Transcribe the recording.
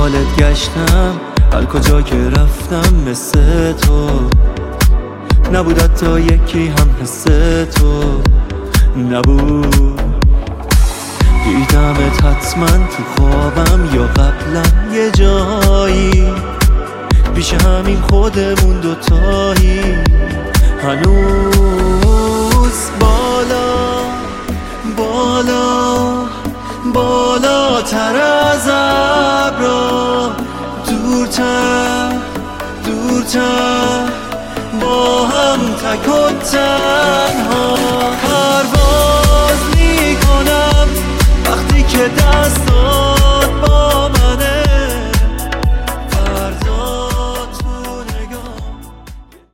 دنبالت گشتم، هر کجا که رفتم مثل تو نبود، حتی یکی هم حس تو نبود. دیدمت حتما تو خوابم یا قبلا یه جایی، پیش همین خودمون دوتایی. هنوز بالا بالا بالاتر از ابرا، دورتر دورتر با هم تک و تنها پرواز میکنم وقتی که دست